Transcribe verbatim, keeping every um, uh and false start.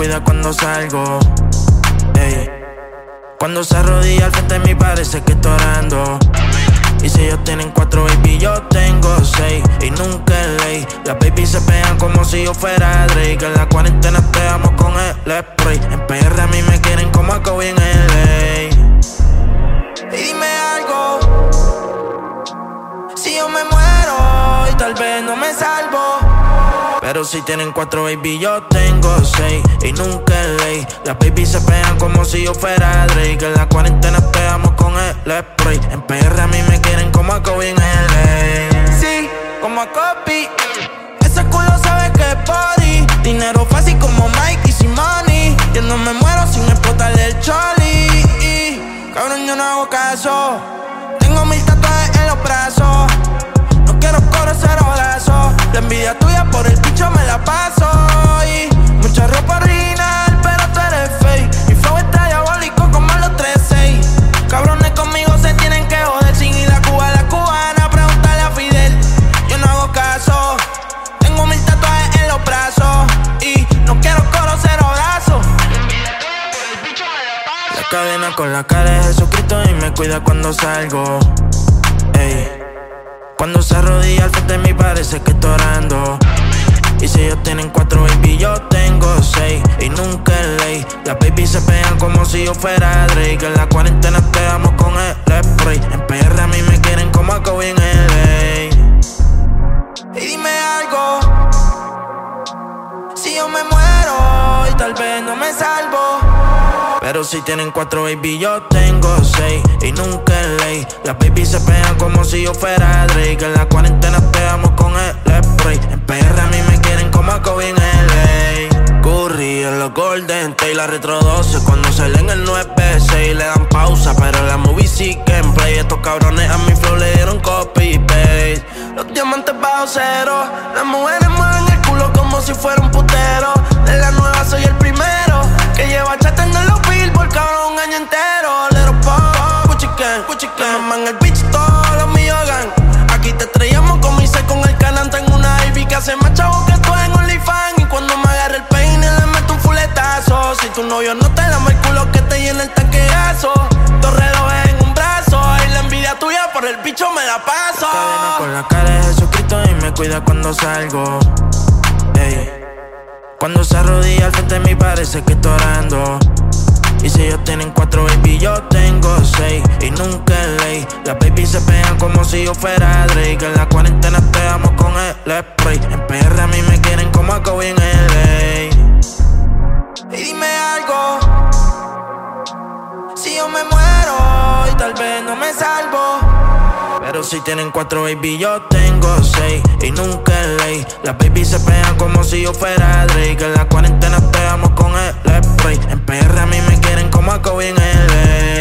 cuida cuando salgo. Ey. Cuando se arrodilla al frente de mí parece que estoy orando. Y si ellos tienen cuatro, baby, yo tengo seis. Y nunca es ley. Las baby se pegan como si yo fuera Drake. En la cuarentena te amo con el spray. En P R a mí me quieren como a Kobe en L A. Y dime algo. Si yo me muero y tal vez no me salvo. Pero si tienen cuatro, baby, yo tengo seis. Y nunca es ley. Las baby se pegan como si yo fuera Drake. En la cuarentena pegamos con el spray. En P R a mí me quieren como a Kobe en L A. Sí, como a Kobe. Ese culo sabe que es body. Dinero fácil como Mike y Simone. Yo no me muero sin explotarle el choli. Cabrón, yo no hago caso. Tengo mil tatuajes en los brazos. No quiero cobrar cero brazos. La envidia tuya por el bicho me la paso. Y mucha ropa original, pero tú eres fake. Mi flow está diabólico como los tres seis. Cabrones conmigo se tienen que joder. Sin ir a Cuba, la cubana, preguntarle a Fidel. Yo no hago caso. Tengo mil tatuajes en los brazos. Y no quiero cobrar cero brazos. La envidia tuya por el bicho me la paso. La cadena con la cara de Jesucristo y me cuida cuando salgo. Ey. Cuando se arrodilla al frente de mí parece que estoy orando. Y si ellos tienen cuatro, baby, yo tengo seis. Y nunca es ley. Las baby se pegan como si yo fuera Drake. En la cuarentena pegamos con el spray. En P R a mí me quieren como a Kobe en L A. Y dime algo. Si yo me muero y tal vez no me salvo. Pero si tienen cuatro, baby, yo tengo seis. Y nunca es ley. Las baby se pegan como si yo fuera Drake. En la cuarentena pegamos con el spray. En P R a mí me quieren como a Kobe en L A. Curry en los Golden State, la Retro doce. Cuando se leen el nueve seis le dan pausa, pero la movie sí que en play. Estos cabrones a mi flow le dieron copy paste. Los diamantes bajo cero. Las mujeres mueven el culo como si fuera un putero. De la nueva soy el primero que lleva chatando en los billboard, cabrón, un año entero. Little pop, Gucci gang, Gucci gang. Maman el bitch, todos los míos gang. Aquí te estrellamos como hice con el canal. Tengo una Ivy que hace más chavo que tú en OnlyFans. Y cuando me agarre el peine le meto un fuletazo. Si tu novio no te lama el culo que te llena el tanque de gaso. Dos relojes en un brazo. Y la envidia tuya por el bicho me la paso. La cadena con la cara de Jesucristo y me cuida cuando salgo. Ey. Cuando se arrodilla al frente de mí parece que estoy orando. Y si ellos tienen cuatro, baby, yo tengo seis. Y nunca es ley. Las baby se pegan como si yo fuera Drake. En la cuarentena pegamos con el spray. En P R a mí me quieren como a Kobe en L A. Y dime algo. Si yo me muero y tal vez no me salvo. Pero si tienen cuatro, baby, yo tengo seis. Y nunca es ley. Las baby se pegan como si yo fuera Drake. En la cuarentena pegamos con el spray. En P R a mí me quieren como a Kobe en L A.